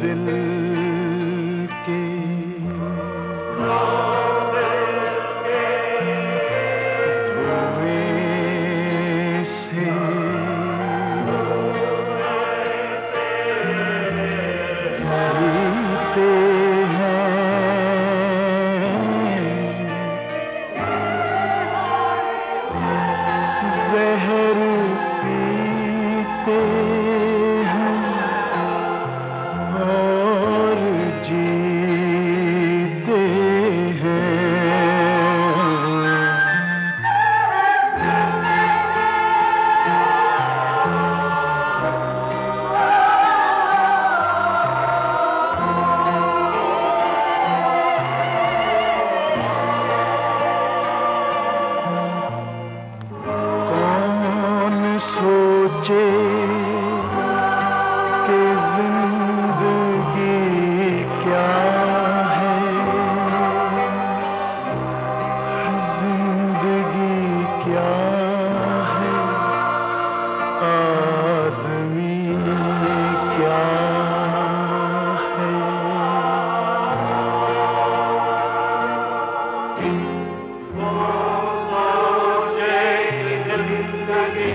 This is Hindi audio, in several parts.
दिल के धुएं से सीते जहर पीते हैं और जीते हैं। सोचे कि जिंदगी क्या है, जिंदगी क्या है, आदमी क्या है। वो सोचे कि जिंदगी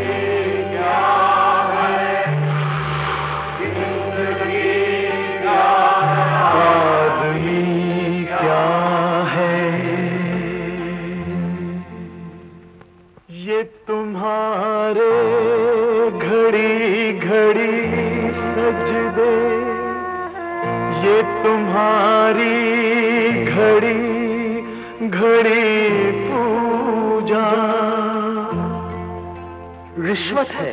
ये तुम्हारे घड़ी घड़ी सजदे, ये तुम्हारी घड़ी घड़ी पूजा रिश्वत है,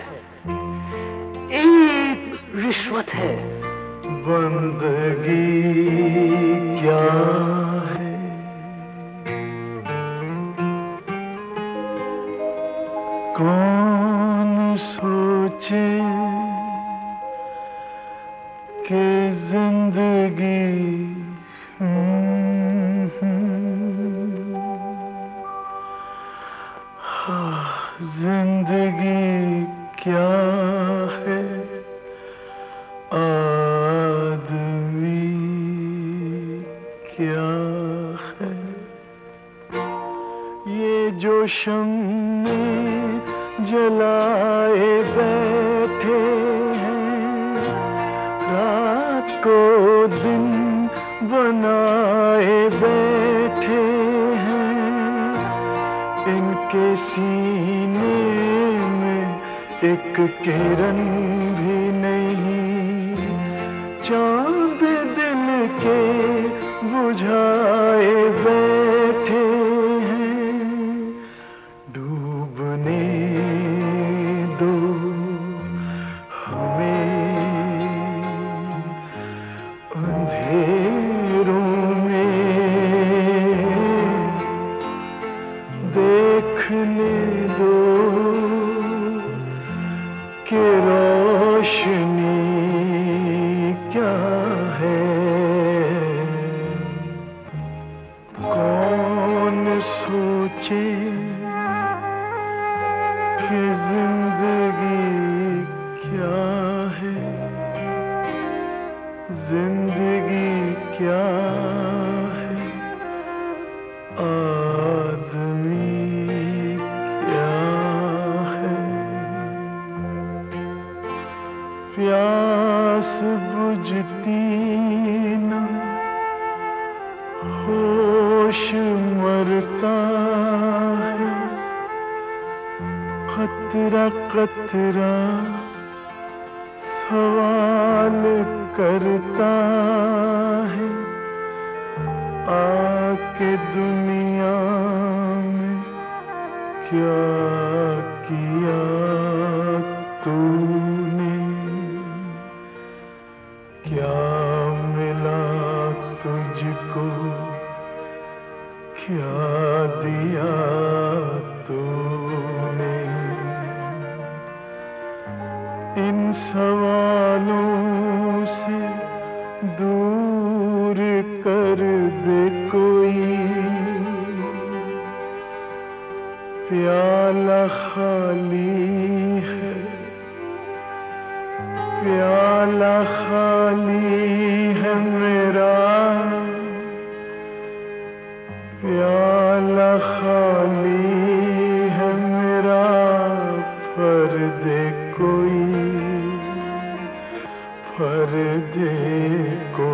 एक रिश्वत है। बंदगी क्या है, कौन सोचे कि जिंदगी जिंदगी क्या है, आदमी क्या है। ये जो शम्मे जलाए बैठे हैं, रात को दिन बनाए बैठे हैं, इनके सीने में एक किरण भी नहीं, चांद दिल के बुझाए बैठे हैं। डूबने दो हमें अंधेरों में, देखने दो कि रोशनी क्या है। कौन सोचे कि जिंदगी क्या है, जिंदगी क्या है, आदमी क्या है। प्यास बुझती न, होश मरता है, कतरा कतरा सवाल करता है, आके दुनिया में क्या किया तूने, क्या मिला तुझको, क्या दिया तूने। इन सवालों से दूर कर दे कोई, प्याला खाली है, प्याला खाली खाली है मेरा पर्दे कोई